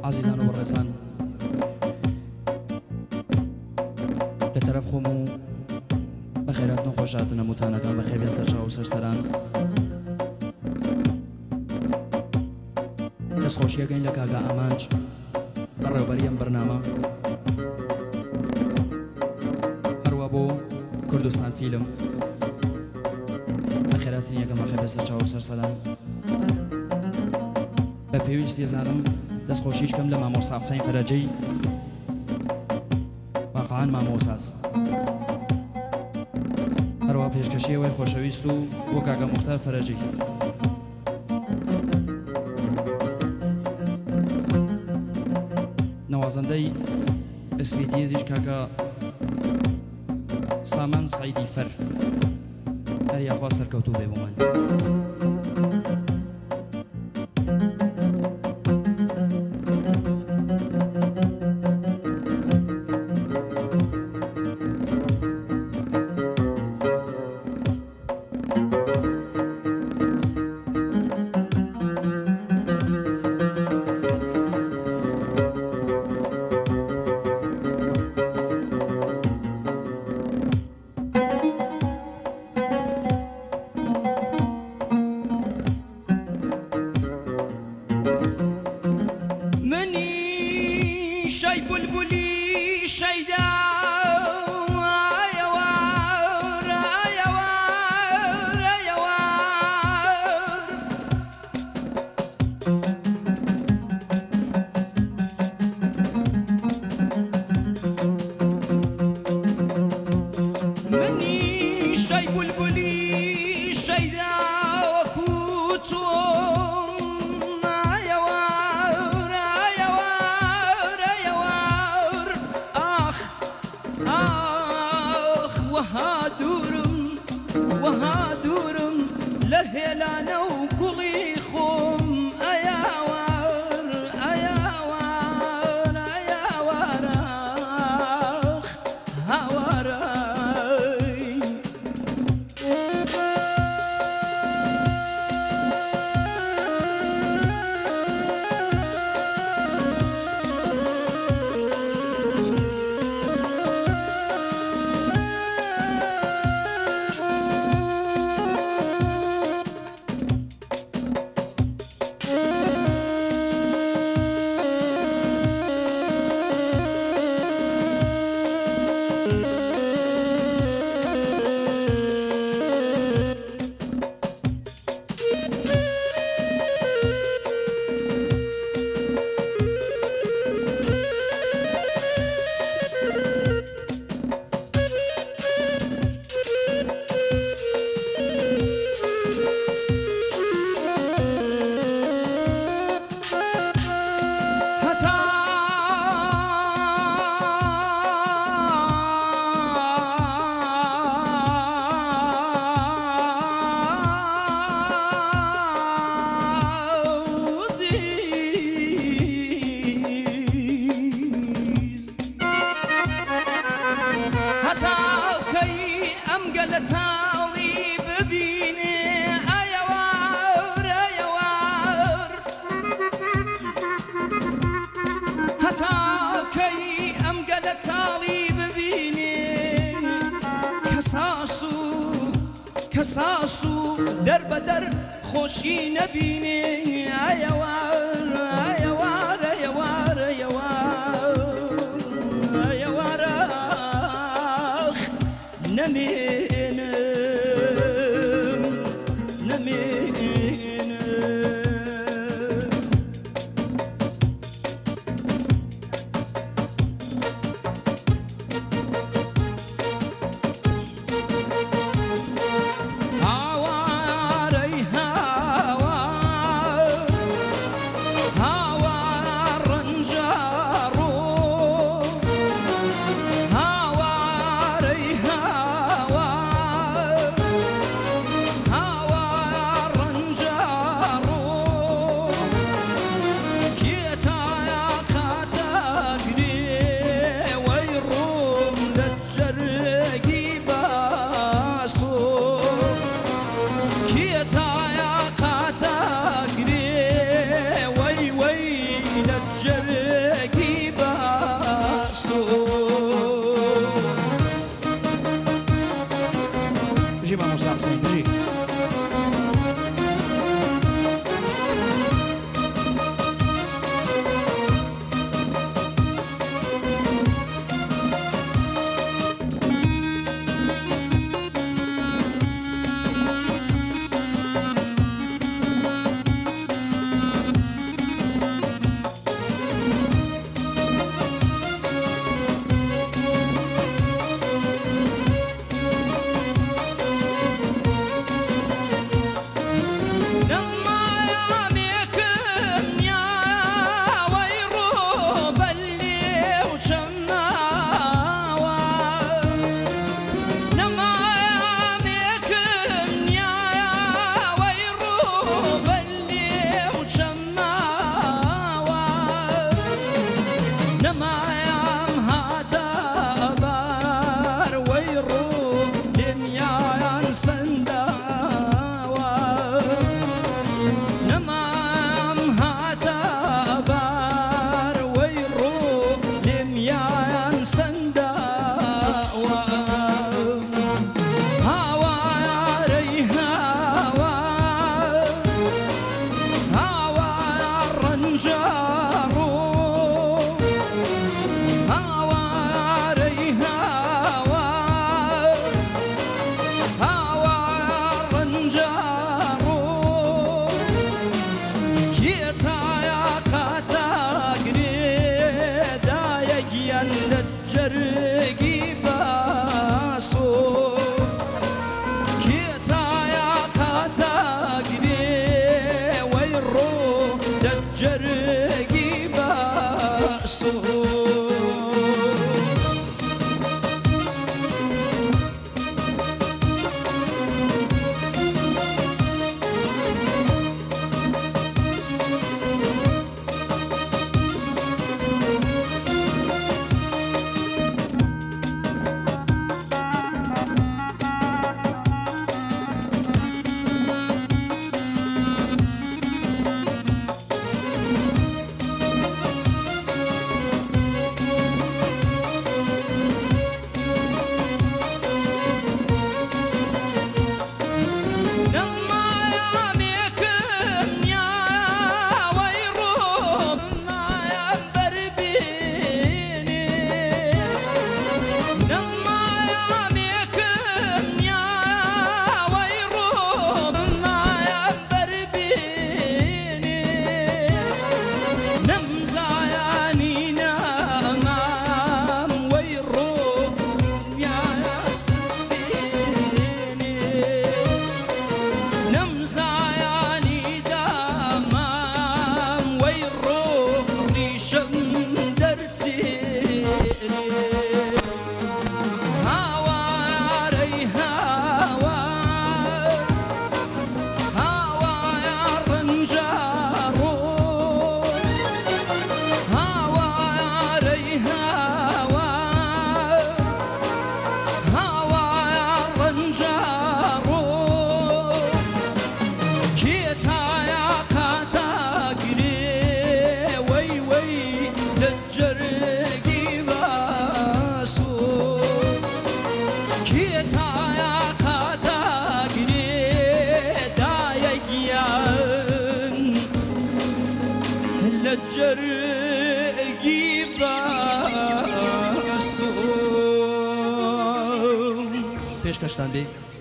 عزیزان و بەڕێزان لە تەرەف خۆم و بەخێرات نەخۆشاتن هەمووتانەکان بەخێر بێن سەرچاو و سەرسەران دەستخۆشیەکەین لە کاگا ئامانج بەڕێوەبەری ئەم بەرنامە هەروە بۆ کوردستان فیلم بەخێراتین یەکەم بەخێر بێن سەرچاو و سەرسەران بە پێویستی زانم دەستخۆشیش کەم لە مامۆستا حوسێن فەرەجەی واقعان مامۆساس هەروە پێشکەشی وەی خۆشەویست و بۆ کاکە موختار فەرەجی نەوازەندەی ئسپیدیزیش کاکە سامان سعیدی فەر هەر یاخوا سەرکەوتوو بێ بۆمان شي بلبلي شيدا مني شي بلبلي شيدا وهادورم لهلانا وكلي خوم اياوار اياوار اياوار اخ هاواري كساسو در بدر خوشي نبيني ايوار ايوار ايوار ايوار ايوار اخ نمين نمين ڕەنجاڕۆ هاوارەی هاوا هاوا ڕەنجاڕۆ کێتایە قاتاگرێدایەگیان لە جەرگی باسۆ کێتایە قاتاگرێ وەی ڕۆ لە جەرگی باسۆ جەرگی باسۆ پێشکەشتان بێ